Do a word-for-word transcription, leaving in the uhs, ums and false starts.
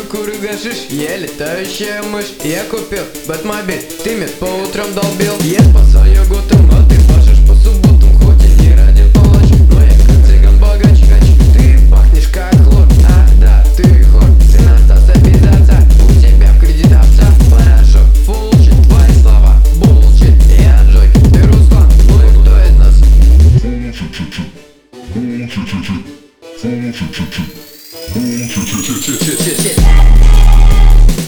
курю гашиш, я летающая мышь. Я купил Бэтмобиль, ты мед по утрам долбил. Я спасал йогуртом, а ты пашешь по субботам. Хоть и не ради палач, но я как цыган богач. Ты пахнешь как хлор, ах да, ты хор. Сын остался без отца, у тебя в кредит овца. Порошок, фулчит, твои слова, булчит. Я Джой, ты Руслан, ну и кто из нас? Shit.